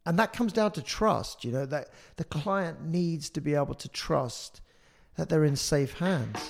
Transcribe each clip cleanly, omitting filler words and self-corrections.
And that comes down to trust, that the client needs to be able to trust that they're in safe hands.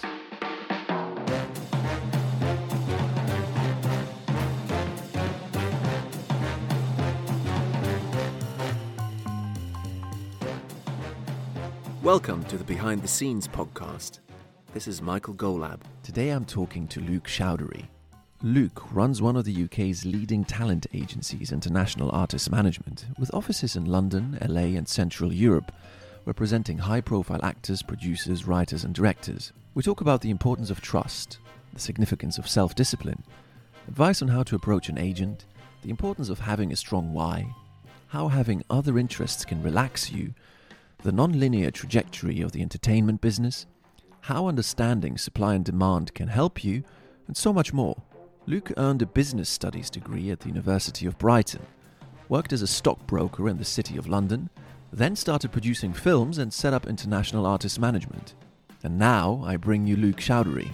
Welcome to the Behind the Scenes podcast. This is Michael Golab. Today I'm talking to Luke Chowdhury. Luke runs one of the UK's leading talent agencies, International Artist Management, with offices in London, LA and Central Europe, representing high-profile actors, producers, writers and directors. We talk about the importance of trust, the significance of self-discipline, advice on how to approach an agent, the importance of having a strong why, how having other interests can relax you, the non-linear trajectory of the entertainment business, how understanding supply and demand can help you, and so much more. Luke earned a business studies degree at the University of Brighton, worked as a stockbroker in the City of London, then started producing films and set up International Artist Management. And now I bring you Luke Chowdhury.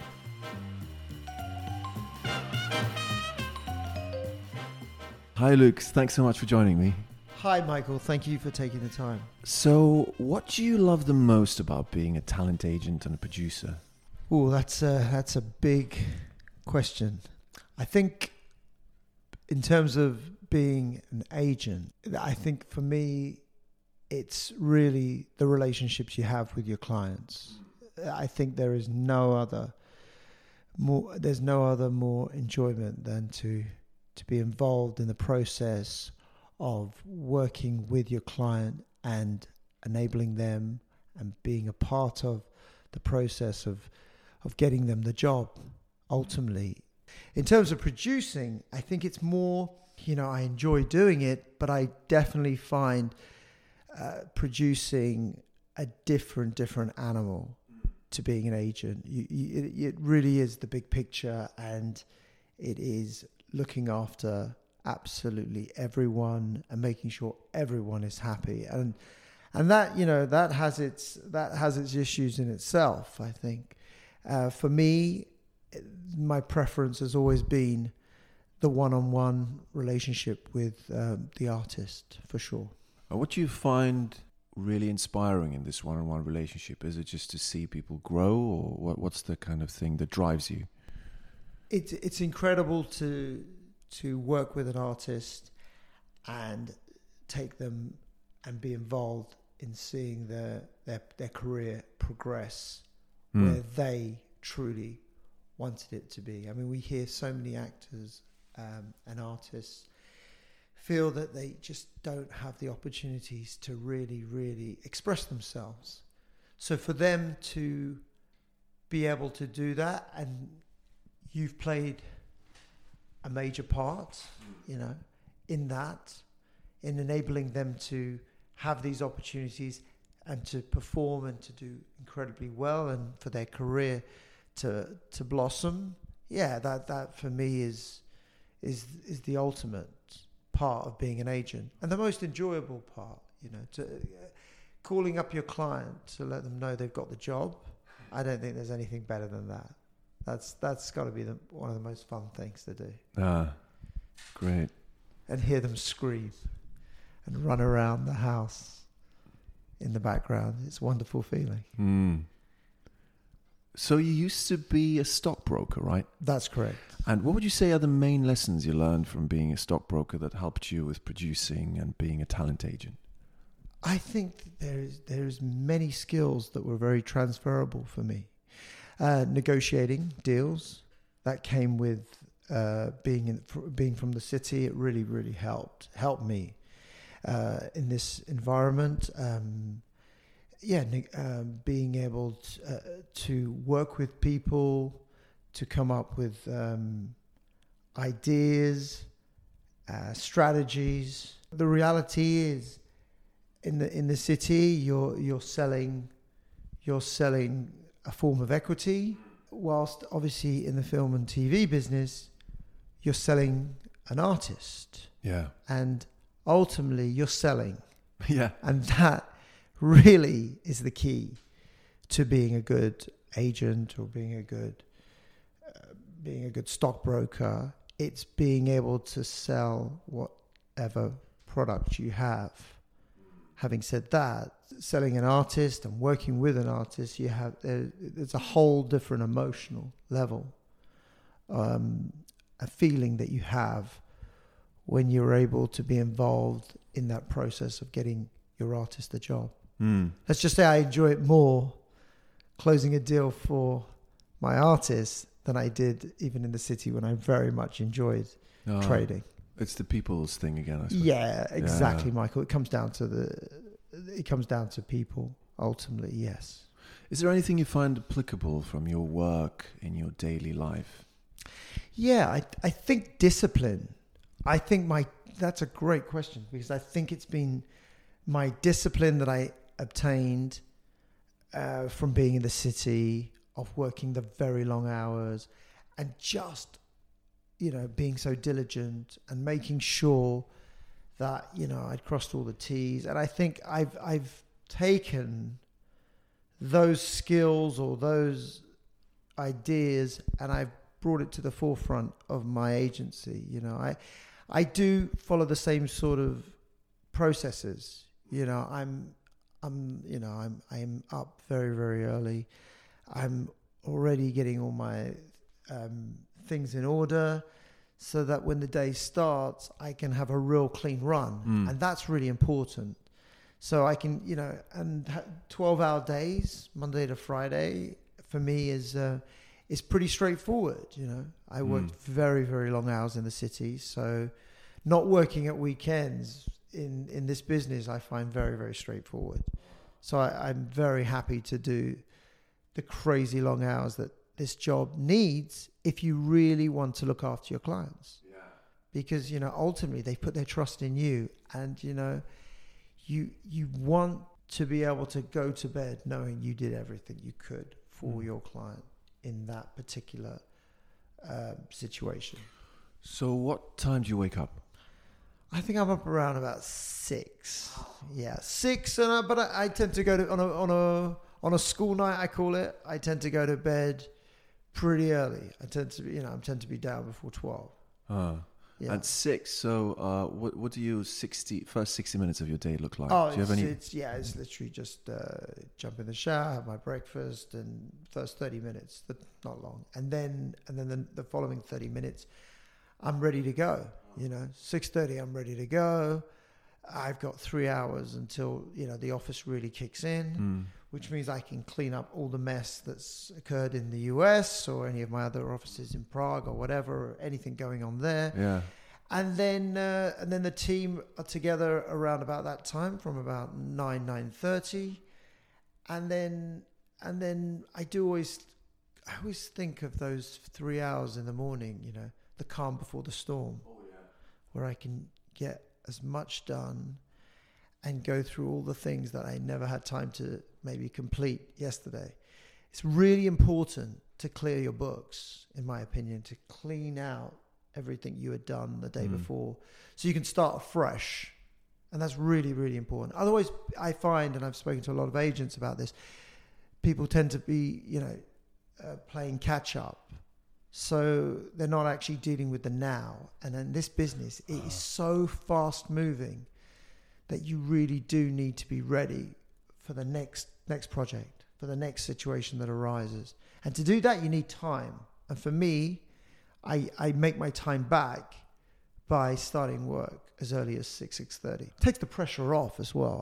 Hi Luke, thanks so much for joining me. Hi, Michael. Thank you for taking the time. So, what do you love the most about being a talent agent and a producer? Oh, that's a big question. I think in terms of being an agent, I think for me, it's really the relationships you have with your clients. I think there's no other more enjoyment than to be involved in the process of working with your client and enabling them and being a part of the process of getting them the job ultimately. In terms of producing, I think it's more, I enjoy doing it, but I definitely find producing a different animal to being an agent. It really is the big picture, and it is looking after absolutely everyone and making sure everyone is happy, and that that has its issues in itself. I think for me, my preference has always been the one-on-one relationship with the artist, for sure. What do you find really inspiring in this one-on-one relationship? Is it just to see people grow, or what's the kind of thing that drives you? It's incredible to work with an artist and take them and be involved in seeing their career progress where they truly wanted it to be. I mean, we hear so many actors and artists feel that they just don't have the opportunities to really, really express themselves. So for them to be able to do that, and you've played a major part, in that, in enabling them to have these opportunities and to perform and to do incredibly well, and for their career to blossom. Yeah, that for me is the ultimate part of being an agent, and the most enjoyable part. To calling up your client to let them know they've got the job. I don't think there's anything better than that. That's got to be one of the most fun things to do. Great. And hear them scream and run around the house in the background. It's a wonderful feeling. So you used to be a stockbroker, right? That's correct. And what would you say are the main lessons you learned from being a stockbroker that helped you with producing and being a talent agent? I think there's many skills that were very transferable for me. Negotiating deals, that came with being from the city. It really, really helped me in this environment. Being able to work with people, to come up with ideas, strategies. The reality is, in the city, you're selling a form of equity, whilst obviously in the film and TV business, you're selling an artist. Yeah. And ultimately, you're selling. Yeah. And that really is the key to being a good agent or being a good stockbroker. It's being able to sell whatever product you have. Having said that, selling an artist and working with an artist, there's a whole different emotional level, a feeling that you have when you're able to be involved in that process of getting your artist a job. Let's just say I enjoy it more closing a deal for my artist than I did even in the city when I very much enjoyed trading. It's the people's thing again, I suppose. Yeah, exactly, Michael. It comes down to people ultimately. Yes. Is there anything you find applicable from your work in your daily life? Yeah, I think discipline. That's a great question, because I think it's been my discipline that I obtained from being in the city, of working the very long hours, and just, being so diligent and making sure that, I'd crossed all the T's. And I think I've taken those skills or those ideas and I've brought it to the forefront of my agency. I do follow the same sort of processes. I'm up very, very early. I'm already getting all my things in order so that when the day starts, I can have a real clean run. And that's really important. So I can, and 12-hour days, Monday to Friday, for me is pretty straightforward. I worked very, very long hours in the city. So not working at weekends in this business, I find very, very straightforward. So I'm very happy to do the crazy long hours that this job needs if you really want to look after your clients. Yeah. Because, ultimately they put their trust in you, and, you want to be able to go to bed knowing you did everything you could for your client in that particular situation. So what time do you wake up? I think I'm up around about 6. Yeah, 6. But I tend to go to on a school night, I call it. I tend to go to bed pretty early. I tend to be down before 12. Yeah. At 6. So what do your first 60 minutes of your day look like? Oh, do you have any? It's literally just jump in the shower, have my breakfast, and first 30 minutes, not long, and then the following 30 minutes, I'm ready to go. 6:30, I'm ready to go. I've got 3 hours until the office really kicks in, which means I can clean up all the mess that's occurred in the US or any of my other offices in Prague or whatever, or anything going on there. Yeah. And then the team are together around about that time, from about 9:30, and then I always think of those 3 hours in the morning, the calm before the storm, where I can get as much done and go through all the things that I never had time to maybe complete yesterday. It's really important to clear your books, in my opinion, to clean out everything you had done the day before, so you can start afresh. And that's really, really important. Otherwise, I find, and I've spoken to a lot of agents about this, people tend to be, playing catch up. So they're not actually dealing with the now. And in this business, it is so fast moving that you really do need to be ready for the next project, for the next situation that arises. And to do that, you need time. And for me, I make my time back by starting work as early as 6:30. It takes the pressure off as well.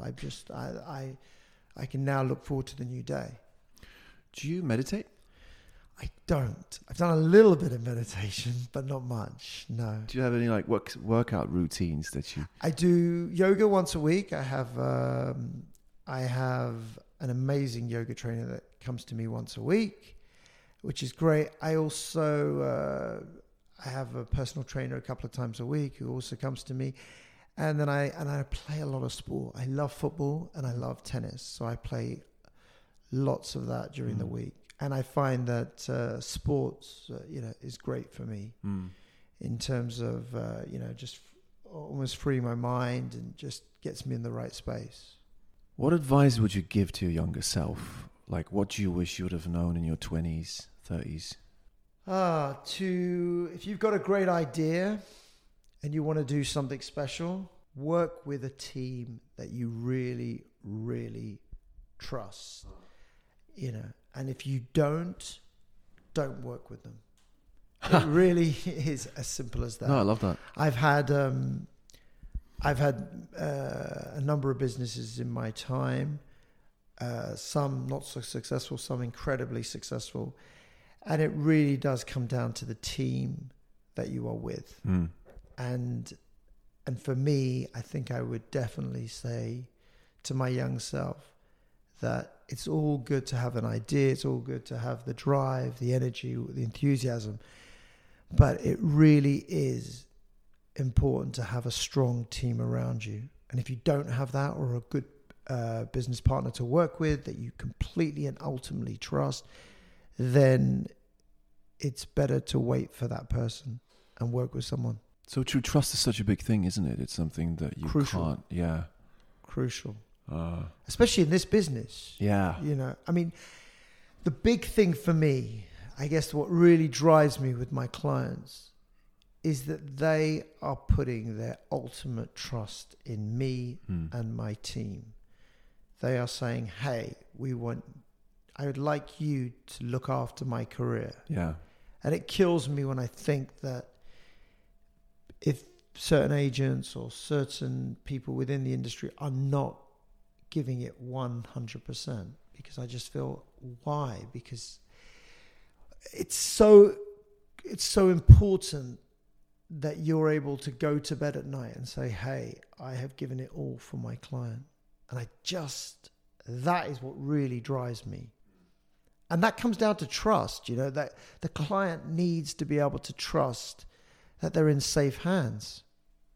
I can now look forward to the new day. Do you meditate? I don't. I've done a little bit of meditation, but not much. No. Do you have any workout routines that you? I do yoga once a week. I have an amazing yoga trainer that comes to me once a week, which is great. I also I have a personal trainer a couple of times a week who also comes to me, and then I play a lot of sport. I love football and I love tennis, so I play lots of that during the week. And I find that sports, is great for me in terms of, just almost freeing my mind and just gets me in the right space. What advice would you give to your younger self? Like, what do you wish you would have known in your 20s, 30s? If you've got a great idea and you want to do something special, work with a team that you really, really trust. And if you don't work with them. It really is as simple as that. No, I love that. I've had a number of businesses in my time, some not so successful, some incredibly successful, and it really does come down to the team that you are with. And for me, I think I would definitely say to my young self that it's all good to have an idea, it's all good to have the drive, the energy, the enthusiasm, but it really is important to have a strong team around you. And if you don't have that, or a good business partner to work with that you completely and ultimately trust, then it's better to wait for that person and work with someone. So true. Trust is such a big thing, isn't it? It's something that you can't. Yeah. Crucial. Especially in this business. Yeah. I mean, the big thing for me, I guess what really drives me with my clients is that they are putting their ultimate trust in me and my team. They are saying, hey, I would like you to look after my career. Yeah. And it kills me when I think that if certain agents or certain people within the industry are not giving it 100%, because I just feel, why? Because it's so important that you're able to go to bed at night and say, hey, I have given it all for my client. And that is what really drives me. And that comes down to trust, that the client needs to be able to trust that they're in safe hands.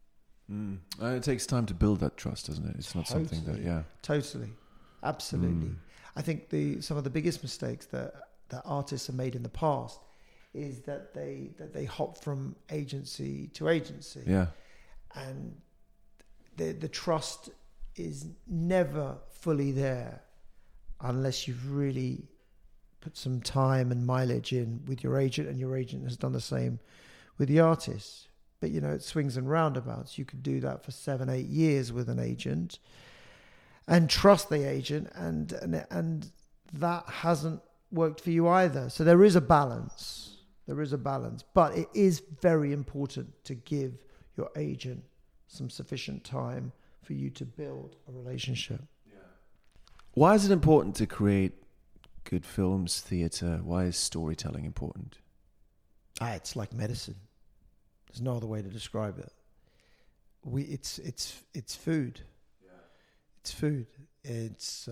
It takes time to build that trust, doesn't it? It's not something that, yeah. Totally. Absolutely. I think some of the biggest mistakes that artists have made in the past is that they hop from agency to agency. Yeah. And the trust is never fully there unless you've really put some time and mileage in with your agent, and your agent has done the same with the artist. But, it swings and roundabouts. You could do that for 7-8 years with an agent and trust the agent, and that hasn't worked for you either. So there is a balance. But it is very important to give your agent some sufficient time for you to build a relationship. Yeah. Why is it important to create good films, theatre? Why is storytelling important? It's like medicine. There's no other way to describe it. It's food. Yeah. It's food. It's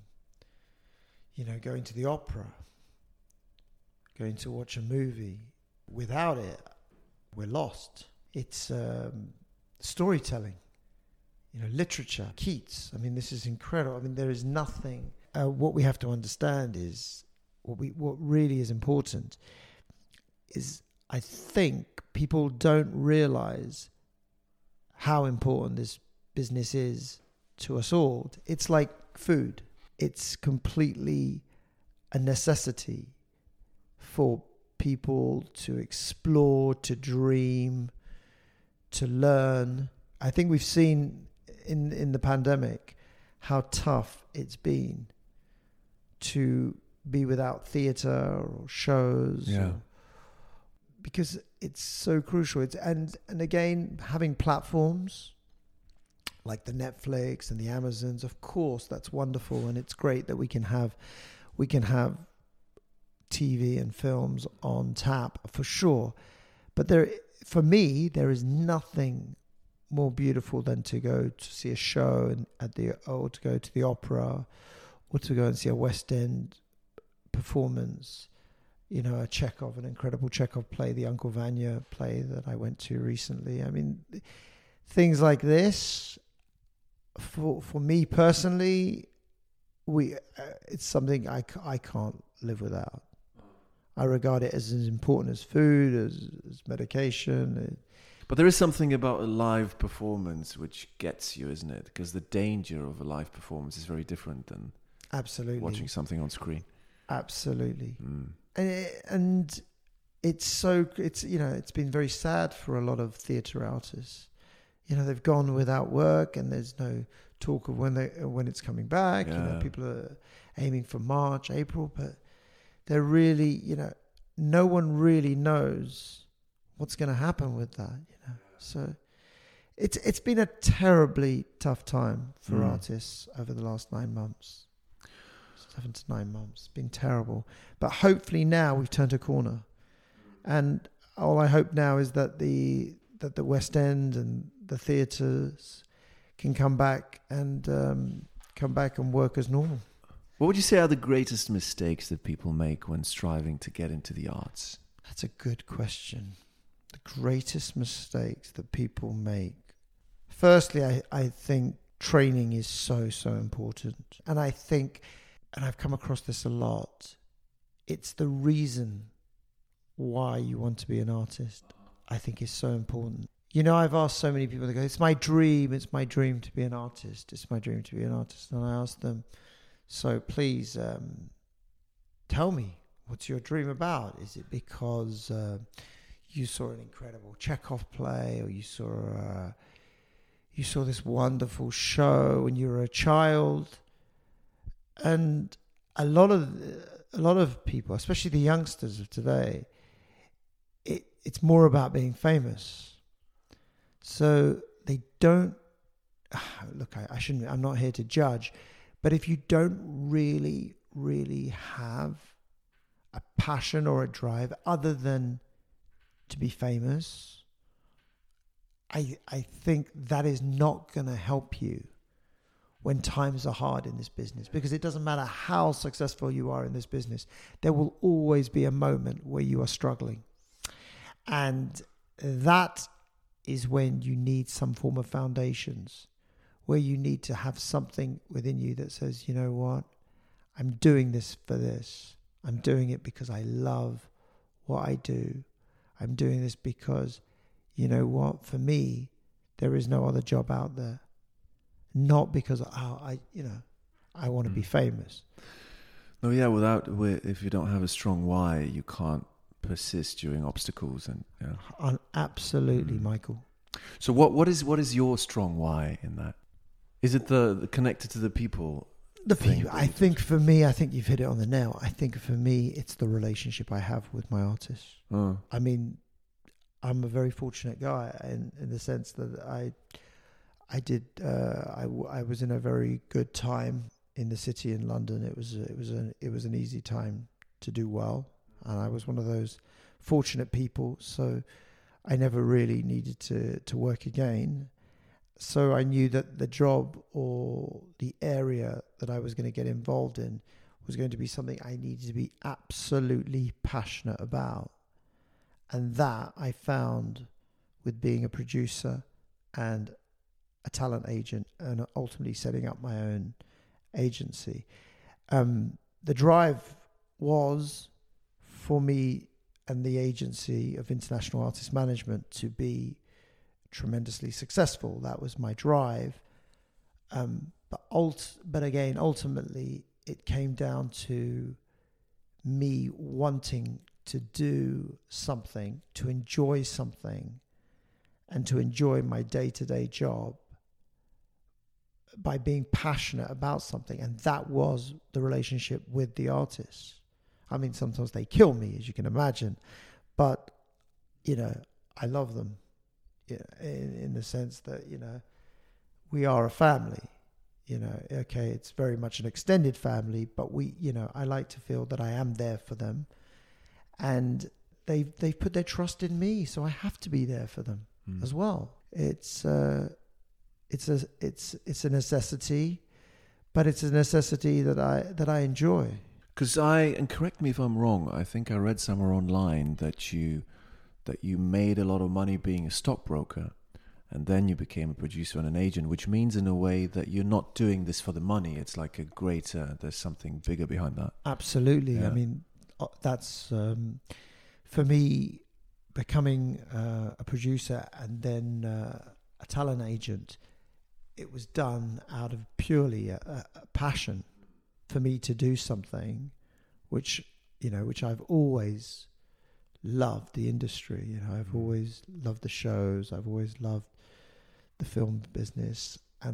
going to the opera, going to watch a movie. Without it, we're lost. It's storytelling. Literature. Keats. I mean, this is incredible. I mean, there is nothing. What we have to understand is what really is important is, I think people don't realize how important this business is to us all. It's like food. It's completely a necessity for people to explore, to dream, to learn. I think we've seen in the pandemic how tough it's been to be without theatre or shows. Yeah. Because it's so crucial. And again, having platforms like the Netflix and the Amazons, of course, that's wonderful, and it's great that we can have TV and films on tap for sure. But for me, there is nothing more beautiful than to go to see a show or to go to the opera, or to go and see a West End performance. A Chekhov, an incredible Chekhov play, the Uncle Vanya play that I went to recently. I mean, things like this, for me personally, it's something I can't live without. I regard it as important as food, as medication. But there is something about a live performance which gets you, isn't it? Because the danger of a live performance is very different than watching something on screen. Absolutely. And it's been very sad for a lot of theatre artists they've gone without work, and there's no talk of when it's coming back. Yeah. People are aiming for March, April, but they're really, no one really knows what's going to happen with that. So it's been a terribly tough time for artists over the last 9 months. 7 to 9 months. It's been terrible. But hopefully now we've turned a corner. And all I hope now is that the West End and the theatres can come back and work as normal. What would you say are the greatest mistakes that people make when striving to get into the arts? That's a good question. The greatest mistakes that people make. Firstly, I think training is so, so important. And I think, and I've come across this a lot, it's the reason why you want to be an artist, I think is so important. I've asked so many people, they go, it's my dream to be an artist. It's my dream to be an artist. And I ask them, so please tell me, what's your dream about? Is it because you saw an incredible Chekhov play, or you saw this wonderful show when you were a child? And a lot of people, especially the youngsters of today, it's more about being famous. So they don't look. I shouldn't. I'm not here to judge, but if you don't really, really have a passion or a drive other than to be famous, I think that is not going to help you when times are hard in this business, because it doesn't matter how successful you are in this business, there will always be a moment where you are struggling. And that is when you need some form of foundations, where you need to have something within you that says, you know what, I'm doing this for this. I'm doing it because I love what I do. I'm doing this because, you know what, for me, there is no other job out there. Not because I want to be famous. No, yeah. If you don't have a strong why, you can't persist during obstacles, and Absolutely, Michael. So what is your strong why in that? Is it the connected to the people? The people. I think for me, I think you've hit it on the nail. I think for me, it's the relationship I have with my artists. Oh. I mean, I'm a very fortunate guy in the sense that I was in a very good time in the city in London. It was an easy time to do well, and I was one of those fortunate people. So I never really needed to work again. So I knew that the job or the area that I was going to get involved in was going to be something I needed to be absolutely passionate about. And that I found with being a producer and a talent agent, and ultimately setting up my own agency. The drive was for me and the agency of International Artist Management to be tremendously successful. That was my drive. But again, ultimately, it came down to me wanting to do something, to enjoy something, and to enjoy my day-to-day job by being passionate about something. And that was the relationship with the artists. I mean, sometimes they kill me, as you can imagine, but, I love them in the sense that, we are a family. Okay, it's very much an extended family, but I like to feel that I am there for them, and they've put their trust in me, so I have to be there for them as well. It's a necessity, but it's a necessity that I enjoy. Because and correct me if I'm wrong, I think I read somewhere online that you made a lot of money being a stockbroker, and then you became a producer and an agent, which means in a way that you're not doing this for the money. It's like there's something bigger behind that. Absolutely. Yeah. I mean, that's, for me, becoming a producer and then a talent agent, it was done out of purely a passion for me to do something which I've always loved the industry. I've always loved the shows. I've always loved the film business, and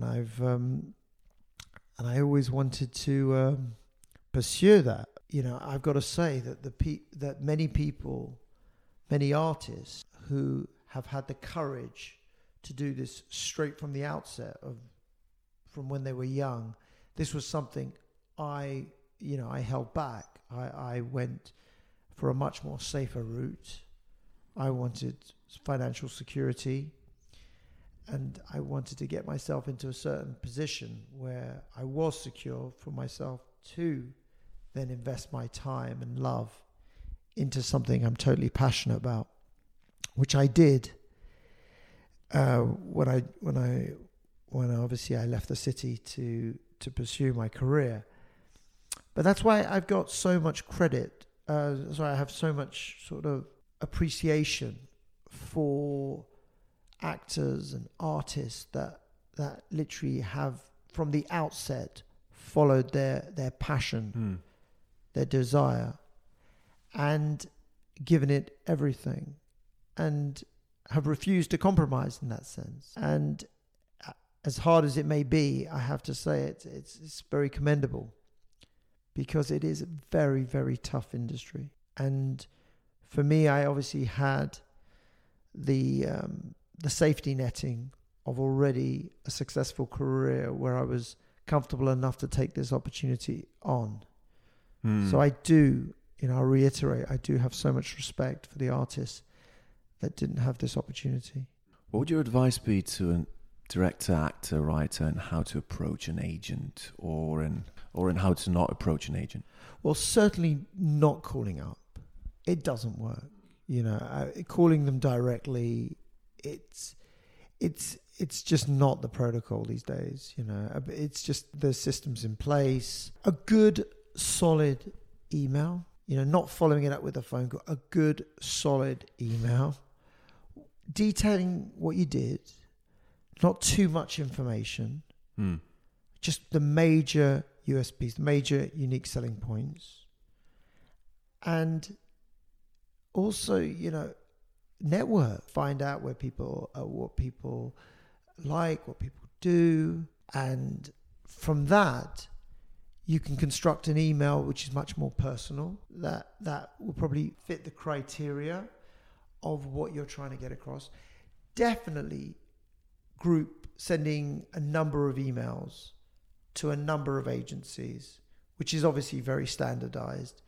I always wanted to pursue that. You know, I've got to say that that many people, many artists who have had the courage to do this straight from the outset from when they were young, this was something I held back. I went for a much more safer route. I wanted financial security, and I wanted to get myself into a certain position where I was secure for myself to then invest my time and love into something I'm totally passionate about, which I did when obviously I left the city to pursue my career. But that's why I've got so much credit. So I have so much sort of appreciation for actors and artists that literally have from the outset followed their passion, their desire, and given it everything, and have refused to compromise in that sense. And as hard as it may be, I have to say it's very commendable, because it is a very, very tough industry. And for me, I obviously had the safety netting of already a successful career where I was comfortable enough to take this opportunity on. So I do, I'll reiterate, I do have so much respect for the artists that didn't have this opportunity. What would your advice be to a director, actor, writer, and how to approach an agent, or in how to not approach an agent? Well, certainly not calling up. It doesn't work. Calling them directly, it's just not the protocol these days. It's just the systems in place. A good, solid email, not following it up with a phone call, a good, solid email detailing what you did, not too much information, just the major USPs, the major unique selling points. And also, network, find out where people are, what people like, what people do. And from that, you can construct an email which is much more personal, that will probably fit the criteria of what you're trying to get across. Definitely group sending a number of emails to a number of agencies, which is obviously very standardized,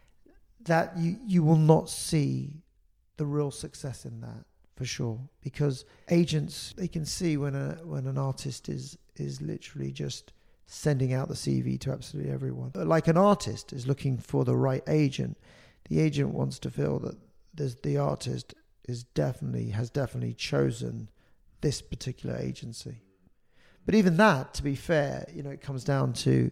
that you will not see the real success in that, for sure, because agents, they can see when an artist is literally just sending out the CV to absolutely everyone. Like an artist is looking for the right agent. The agent wants to feel that the artist has definitely chosen this particular agency. But even that, to be fair, it comes down to,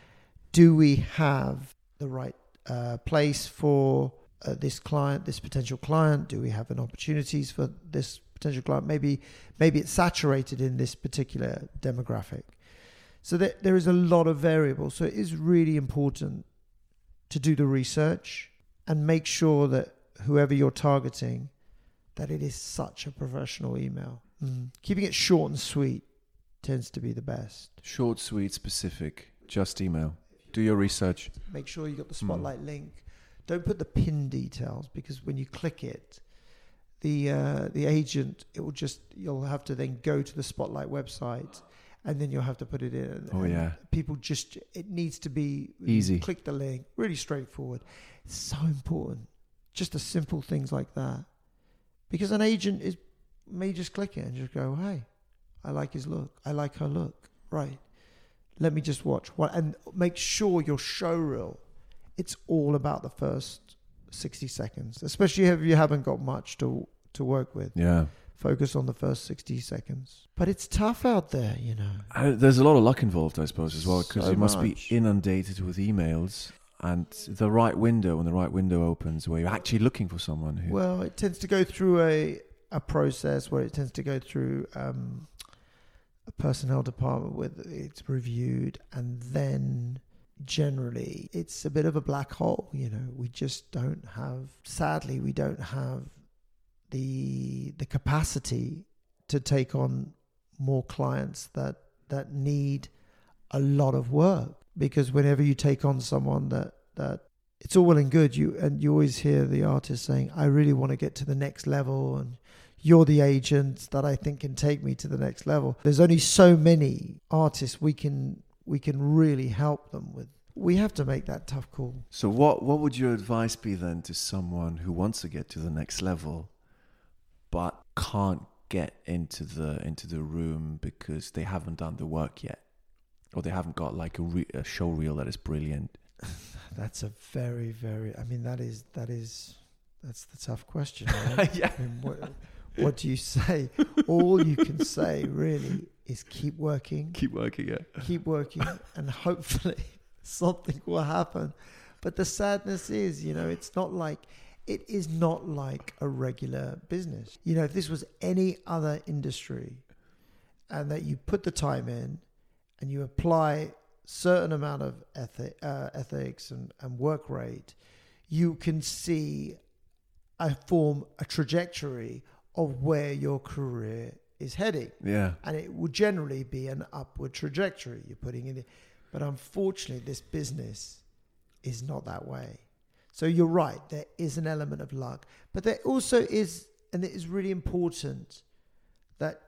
do we have the right place for this client, this potential client? Do we have an opportunities for this potential client? Maybe it's saturated in this particular demographic. So there is a lot of variables. So it is really important to do the research and make sure that whoever you're targeting, that it is such a professional email. Keeping it short and sweet tends to be the best. Short, sweet, specific, just email. Do your research. Make sure you got the Spotlight link. Don't put the pin details, because when you click it, the agent, you'll have to then go to the Spotlight website, and then you'll have to put it in. Oh, yeah. People it needs to be easy. Click the link, really straightforward. It's so important. Just the simple things like that. Because an agent may just click it and just go, hey, I like his look. I like her look. Right. Let me just watch. And make sure your show reel, it's all about the first 60 seconds, especially if you haven't got much to work with. Yeah. Focus on the first 60 seconds. But it's tough out there, There's a lot of luck involved, I suppose, as well, because so you must much. be inundated with emails, and the right window, when the right window opens, where you're actually looking for someone who... Well, it tends to go through a process where it tends to go through a personnel department where it's reviewed, and then generally it's a bit of a black hole. We just don't have, sadly, the capacity to take on more clients that need a lot of work, because whenever you take on someone that it's all well and good, you always hear the artist saying, I really want to get to the next level, and you're the agent that I think can take me to the next level. There's only so many artists we can really help them with. We have to make that tough call. So what would your advice be then to someone who wants to get to the next level but can't get into the room because they haven't done the work yet, or they haven't got like a show reel that is brilliant? That's a very, very, I mean, that's the tough question, right? Yeah. I mean, what do you say? All you can say really is keep working. Keep working, yeah. Keep working, and hopefully something will happen. But the sadness is, it is not like a regular business. If this was any other industry, and that you put the time in and you apply certain amount of ethics and work rate, you can see a trajectory of where your career is heading. Yeah. And it will generally be an upward trajectory you're putting in it. But unfortunately, this business is not that way. So you're right, there is an element of luck. But there also is, and it is really important that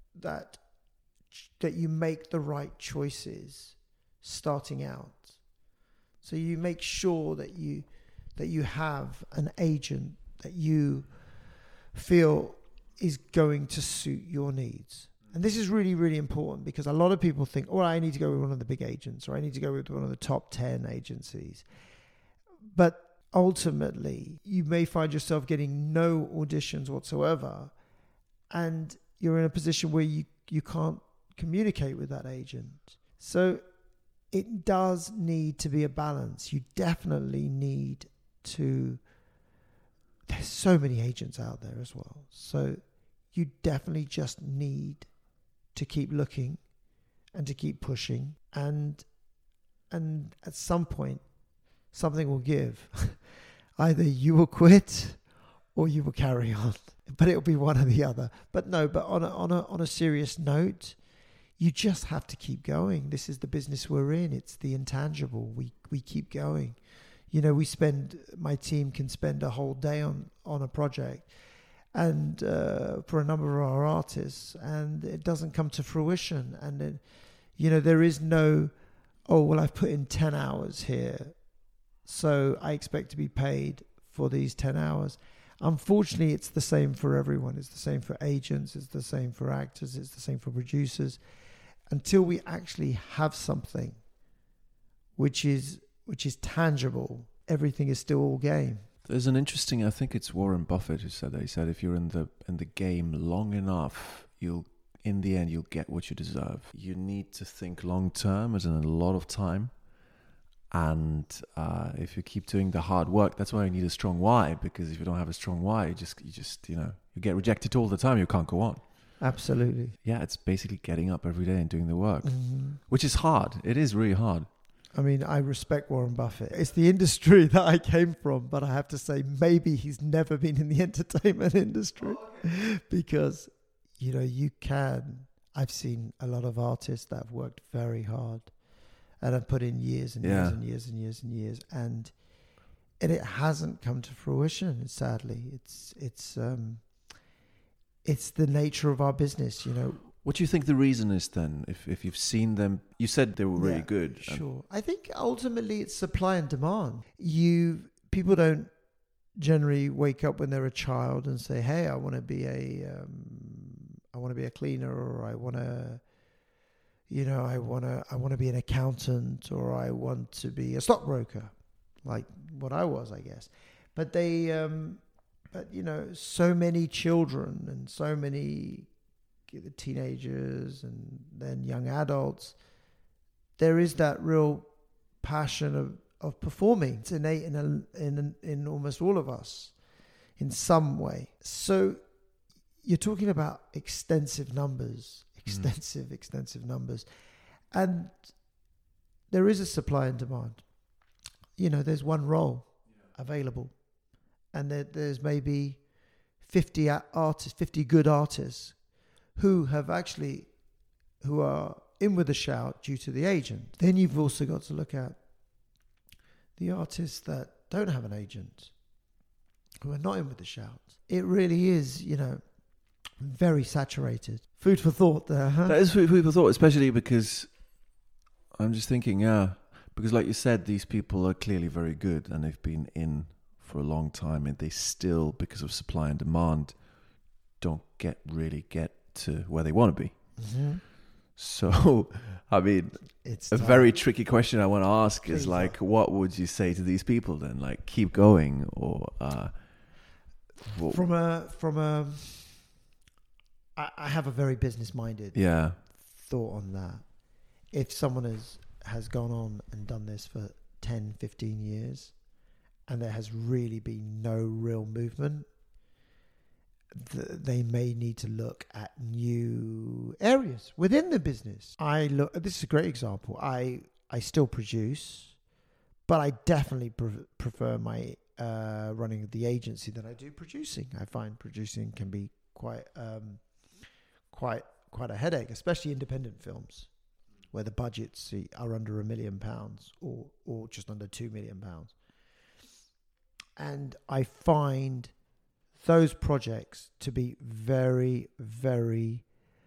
you make the right choices starting out. So you make sure that you have an agent that you feel is going to suit your needs. And this is really, really important, because a lot of people think, oh, I need to go with one of the big agents, or I need to go with one of the top 10 agencies. But ultimately, you may find yourself getting no auditions whatsoever, and you're in a position where you can't communicate with that agent. So it does need to be a balance. You definitely need to... There's so many agents out there as well. So you definitely just need to keep looking and to keep pushing. And at some point, something will give. Either you will quit or you will carry on. But it'll be one or the other. But on a serious note, you just have to keep going. This is the business we're in. It's the intangible. We keep going. My team can spend a whole day on a project, and for a number of our artists, and it doesn't come to fruition. And then, there is no, I've put in 10 hours here, so I expect to be paid for these 10 hours. Unfortunately, it's the same for everyone. It's the same for agents. It's the same for actors. It's the same for producers. Until we actually have something which is tangible, everything is still all game. There's an interesting, I think it's Warren Buffett who said that. He said if you're in the game long enough, in the end you'll get what you deserve. You need to think long term, as in a lot of time. And if you keep doing the hard work, that's why you need a strong why. Because if you don't have a strong why, you get rejected all the time. You can't go on. Absolutely. Yeah, it's basically getting up every day and doing the work, which is hard. It is really hard. I mean, I respect Warren Buffett. It's the industry that I came from, but I have to say maybe he's never been in the entertainment industry because, I've seen a lot of artists that have worked very hard and have put in years and years and years and years and years, and it hasn't come to fruition, sadly. It's the nature of our business, What do you think the reason is then? If you've seen them, you said they were really good. Sure. I think ultimately it's supply and demand. People don't generally wake up when they're a child and say, "Hey, I want to be a cleaner, or I want to be an accountant, or I want to be a stockbroker," like what I was, I guess. But so many children and so many teenagers and then young adults, there is that real passion of performing. It's innate in almost all of us in some way. So you're talking about extensive numbers, and there is a supply and demand. There's one role available, and there's maybe 50 good artists who have actually who are in with a shout due to the agent. Then you've also got to look at the artists that don't have an agent, who are not in with the shout. It really is, very saturated. Food for thought there, huh? That is food for thought, especially because I'm just thinking, because like you said, these people are clearly very good and they've been in for a long time, and they still, because of supply and demand, don't really get to where they want to be. Mm-hmm. So, I mean, It's a tough. very tricky question I want to ask is Please like, what would you say to these people then? Like, keep going, or I have a very business-minded yeah, thought on that. If someone has gone on and done this for 10, 15 years, and there has really been no real movement, they may need to look at new areas within the business. This is a great example. I still produce, but I definitely prefer my running the agency than I do producing. I find producing can be quite a headache, especially independent films, where the budgets are under £1 million or just under £2 million. And I find those projects to be very, very,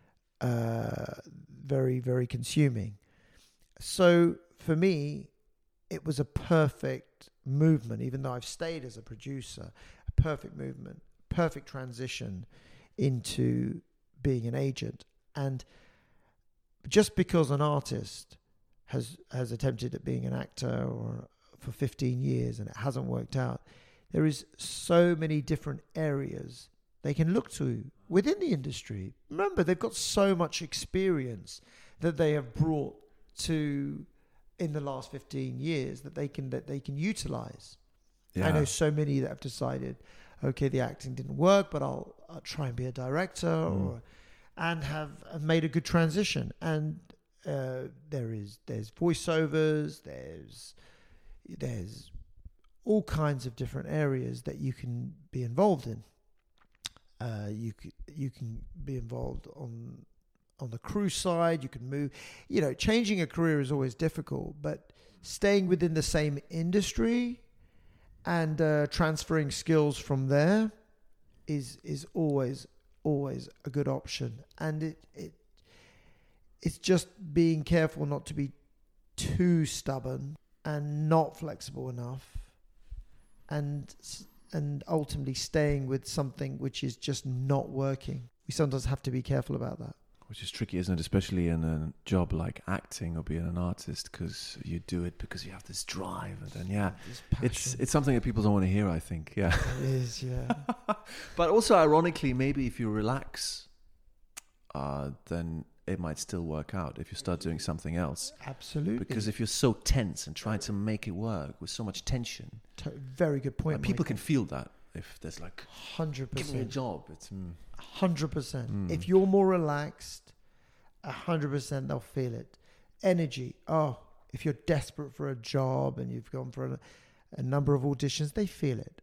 very, very consuming. So for me, it was a perfect movement, even though I've stayed as a producer, a perfect movement, perfect transition into being an agent. And just because an artist has attempted at being an actor or for 15 years and it hasn't worked out, there is so many different areas they can look to within the industry. Remember, they've got so much experience that they have brought to in the last 15 years that they can utilize. yeah. I know so many that have decided, okay, the acting didn't work, but I'll try and be a director, and have made a good transition. And there's voiceovers, there's all kinds of different areas that you can be involved in. You can be involved on the crew side. You can move. Changing a career is always difficult, but staying within the same industry and transferring skills from there is always a good option. And it's just being careful not to be too stubborn and not flexible enough, and ultimately staying with something which is just not working. We sometimes have to be careful about that. Which is tricky, isn't it? Especially in a job like acting or being an artist, because you do it because you have this drive, and then it's something that people don't want to hear, I think. Yeah, it is. Yeah. But also, ironically, maybe if you relax, then it might still work out if you start doing something else. Absolutely. Because if you're so tense and trying to make it work with so much tension, very good point. People can feel that. If there's 100%, give me a job, it's 100%. If you're more relaxed, 100% they'll feel it. Energy. If you're desperate for a job and you've gone for a number of auditions, they feel it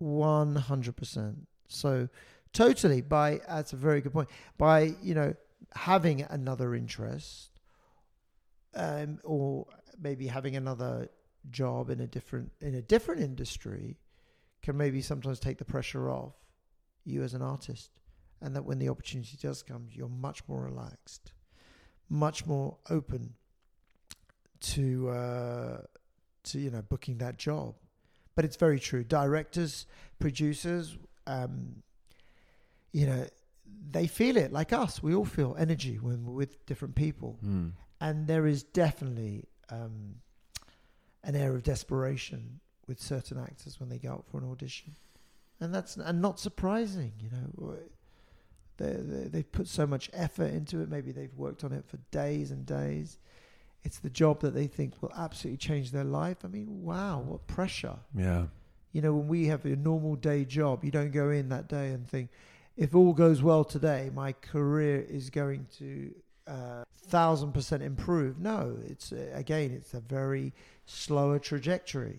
100%. So totally, that's a very good point. By having another interest, or maybe having another job in a different industry, can maybe sometimes take the pressure off you as an artist, and that when the opportunity does come, you're much more relaxed, much more open to booking that job. But it's very true. Directors, producers, they feel it like us. We all feel energy when we're with different people, and there is definitely an air of desperation with certain actors when they go out for an audition, and that's not surprising. They've put so much effort into it. Maybe they've worked on it for days and days. It's the job that they think will absolutely change their life. I mean, wow, what pressure! Yeah. When we have a normal day job, you don't go in that day and think, if all goes well today, my career is going to 1,000% improve. No, it's a very slower trajectory.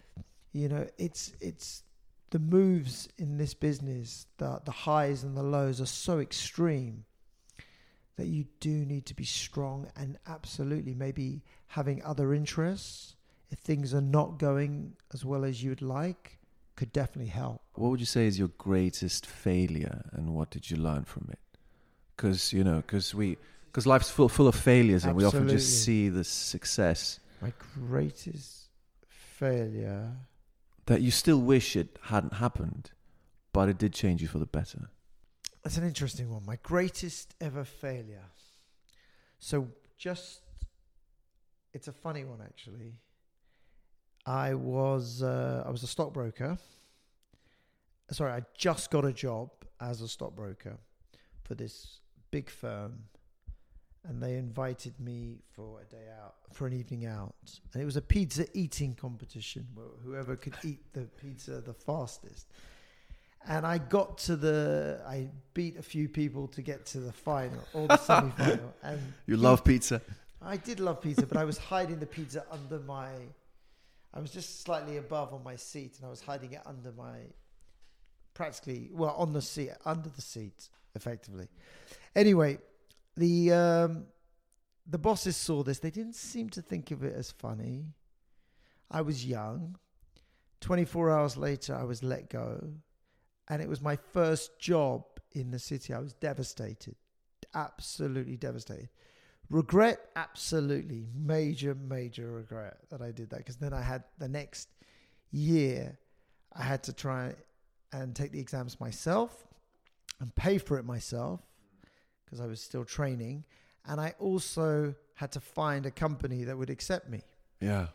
It's the moves in this business, the highs and the lows are so extreme that you do need to be strong, and absolutely maybe having other interests if things are not going as well as you'd like could definitely help. What would you say is your greatest failure, and what did you learn from it? Because life's full of failures, and we often just see the success. My greatest failure, that you still wish it hadn't happened, but it did change you for the better. That's an interesting one. My greatest ever failure. So it's a funny one actually. I was a stockbroker. Sorry, I just got a job as a stockbroker for this big firm, and they invited me for an evening out, and it was a pizza eating competition where whoever could eat the pizza the fastest. And I beat a few people to get to the final or the semi-final. And you love pizza. I did love pizza, but I was hiding the pizza I was just slightly above on my seat, and I was hiding it under on the seat, under the seat, effectively. Anyway, the bosses saw this. They didn't seem to think of it as funny. I was young. 24 hours later, I was let go. And it was my first job in the city. I was devastated. Absolutely devastated. Regret, absolutely. Major regret that I did that. Because then I had the next year, I had to try and take the exams myself and pay for it myself because I was still training. And I also had to find a company that would accept me. Yeah.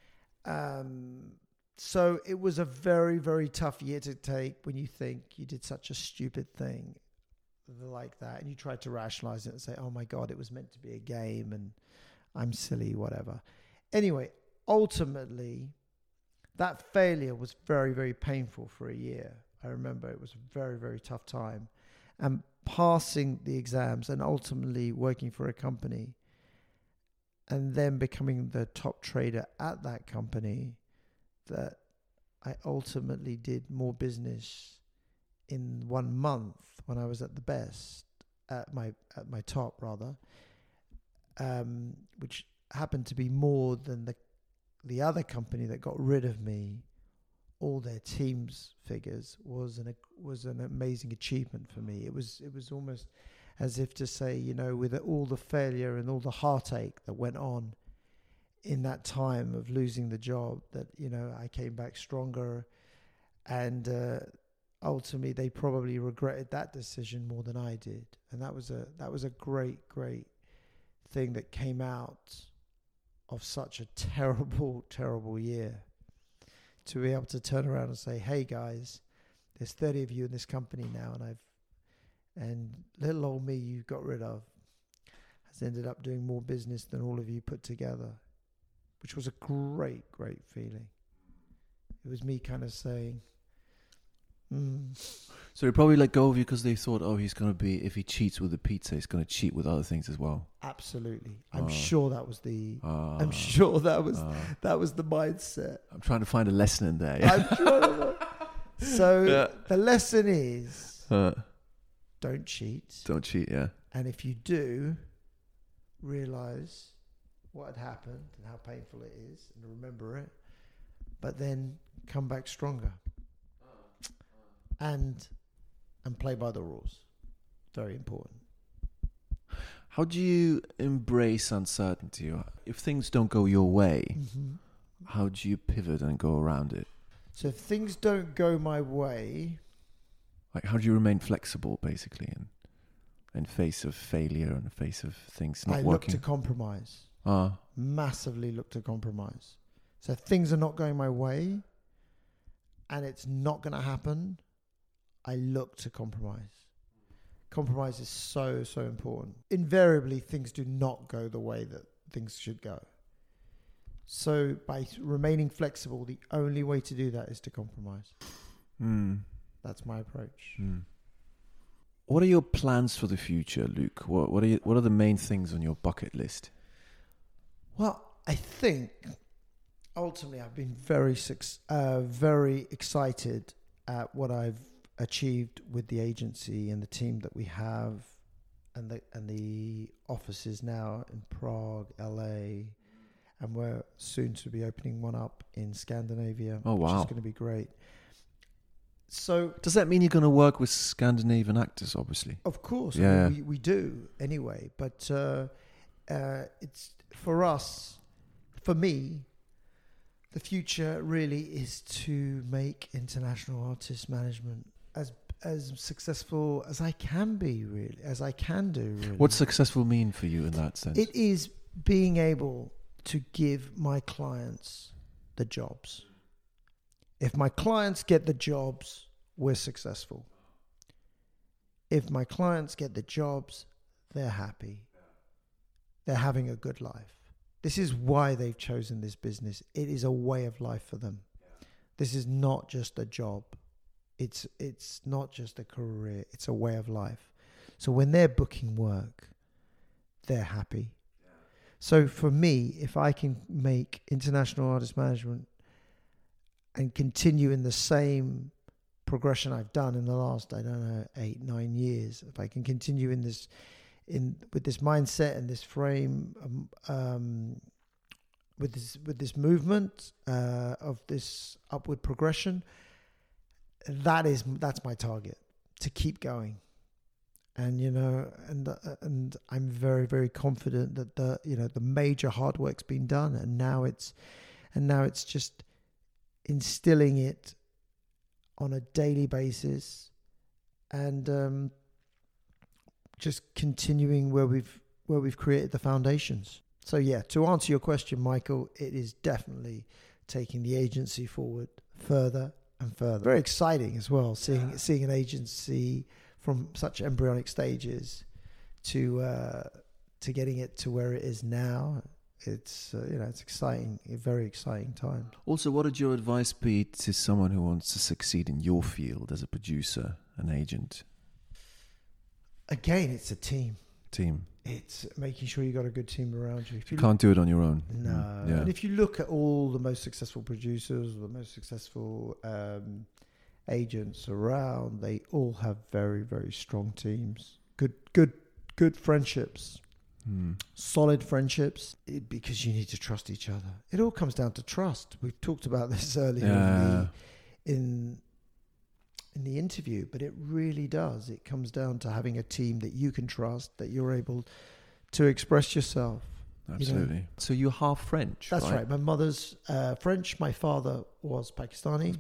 So it was a very, very tough year to take when you think you did such a stupid thing like that, and you try to rationalize it and say, oh my God, it was meant to be a game and I'm silly, whatever. Anyway, ultimately, that failure was very, very painful for a year. I remember it was a very, very tough time. And passing the exams and ultimately working for a company and then becoming the top trader at that company, that I ultimately did more business in 1 month when I was at the best, at my top rather, which happened to be more than the other company that got rid of me. All their team's figures was an amazing achievement for me. It was almost as if to say, with all the failure and all the heartache that went on in that time of losing the job, that I came back stronger, and ultimately they probably regretted that decision more than I did. And that was a great thing that came out of such a terrible year, to be able to turn around and say, hey guys, there's 30 of you in this company now, and little old me you got rid of has ended up doing more business than all of you put together, which was a great feeling. It was me kind of saying, So they probably let go of you because they thought, he's going to be, if he cheats with the pizza, he's going to cheat with other things as well. Absolutely. I'm sure that was the mindset. I'm trying to find a lesson in there. Yeah? So the lesson is, don't cheat. Don't cheat, yeah. And if you do, realize what had happened and how painful it is, and remember it, but then come back stronger and play by the rules. Very important. How do you embrace uncertainty? If things don't go your way, how do you pivot and go around it? So if things don't go my way, like how do you remain flexible, basically, in face of failure and in face of things not working? I look to compromise. Massively look to compromise. So if things are not going my way and it's not going to happen, I look to compromise. Compromise is so important. Invariably, things do not go the way that things should go. So by remaining flexible, the only way to do that is to compromise. That's my approach. What are your plans for the future, Luke? What are the main things on your bucket list? Well, I think ultimately I've been very excited at what I've achieved with the agency and the team that we have, the offices now in Prague, LA, and we're soon to be opening one up in Scandinavia. Oh, wow. Which is going to be great. So does that mean you're going to work with Scandinavian actors, obviously? Of course. Yeah. I mean, we do anyway. But it's for us, for me, the future really is to make international artist management as successful as I can be, really, as I can do. Really. What's successful mean for you in that sense? It is being able to give my clients the jobs. If my clients get the jobs, we're successful. If my clients get the jobs, they're happy. They're having a good life. This is why they've chosen this business. It is a way of life for them. This is not just a job. It's not just a career. It's a way of life. So when they're booking work, they're happy. So for me, if I can make international artist management and continue in the same progression I've done in the last, 8-9 years, if I can continue with this mindset and this frame, with this movement of this upward progression, that's my target, to keep going. And and I'm very, very confident that the major hard work's been done, and now it's just instilling it on a daily basis, and just continuing where we've created the foundations. So yeah, to answer your question, Michael, it is definitely taking the agency forward further and further. Very exciting as well, seeing an agency from such embryonic stages to getting it to where it is now. It's it's exciting, a very exciting time. Also, what would your advice be to someone who wants to succeed in your field as a producer, an agent? Again, it's a team. It's making sure you got a good team around you. If you can't do it on your own. No. Yeah. And if you look at all the most successful producers, the most successful agents around, they all have very, very strong teams. Good friendships. Solid friendships, because you need to trust each other. It all comes down to trust. We've talked about this earlier in the interview, but it really does. It comes down to having a team that you can trust, that you're able to express yourself. Absolutely. So you're half French. That's right. My mother's French. My father was Pakistani.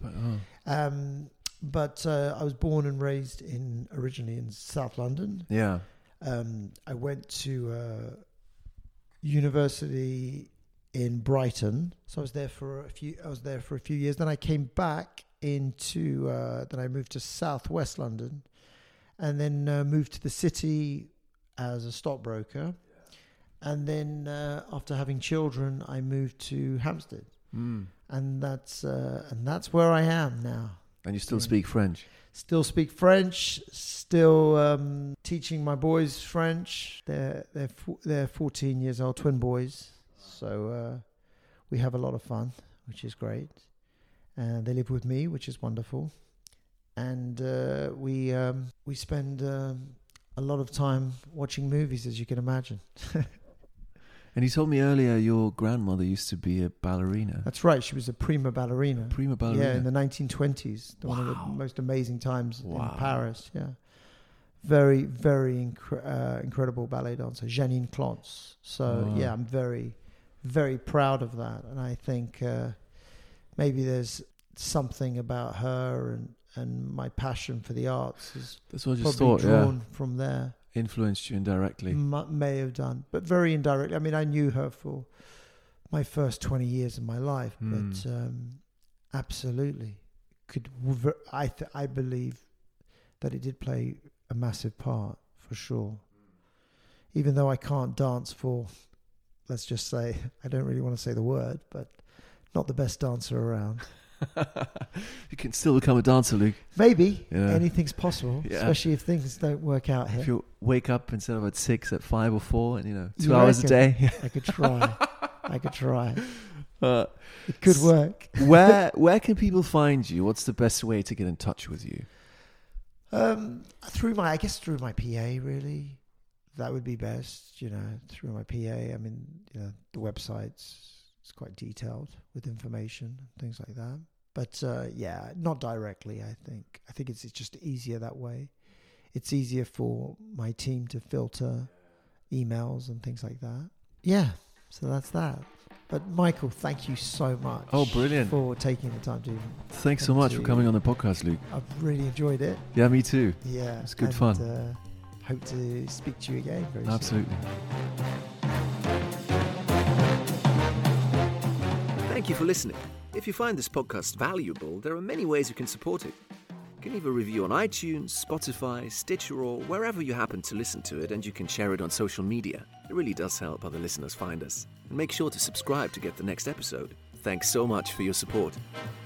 But I was born and raised originally in South London. Yeah. I went to university in Brighton, so I was there for a few years. Then I came back then I moved to Southwest London, and then moved to the city as a stockbroker. And then after having children, I moved to Hampstead, and that's where I am now. And you still speak French? Still speak French. Still teaching my boys French. They're 14 years old, twin boys. So we have a lot of fun, which is great. And they live with me, which is wonderful. And we spend a lot of time watching movies, as you can imagine. And you told me earlier your grandmother used to be a ballerina. That's right. She was a prima ballerina. Prima ballerina? Yeah, in the 1920s. Wow. One of the most amazing times in Paris, yeah. Very, very incredible ballet dancer, Janine Clotz. So, yeah, I'm very, very proud of that. And I think maybe there's something about her and my passion for the arts is probably drawn from there. Influenced you indirectly. May have done, but very indirectly. I mean, I knew her for my first 20 years of my life, but absolutely I believe that it did play a massive part, for sure. Even though I can't dance for, let's just say, I don't really want to say the word, but not the best dancer around. You can still become a dancer, Luke. Maybe. Yeah. Anything's possible, yeah. Especially if things don't work out here. If you wake up instead of at 6, at 5 or 4, and 2 hours a day. I could try. It could work. Where can people find you? What's the best way to get in touch with you? Through my PA, really. that would be best, through my PA. I mean, the website's it's quite detailed with information and things like that. But not directly, I think. I think it's just easier that way. It's easier for my team to filter emails and things like that. Yeah, so that's that. But Michael, thank you so much. Oh, brilliant. For taking the time to... Thanks so much for coming on the podcast, Luke. I've really enjoyed it. Yeah, me too. Yeah. It's good fun. Hope to speak to you again very soon. Absolutely. Thank you for listening. If you find this podcast valuable, there are many ways you can support it. You can leave a review on iTunes, Spotify, Stitcher, or wherever you happen to listen to it, and you can share it on social media. It really does help other listeners find us. And make sure to subscribe to get the next episode. Thanks so much for your support.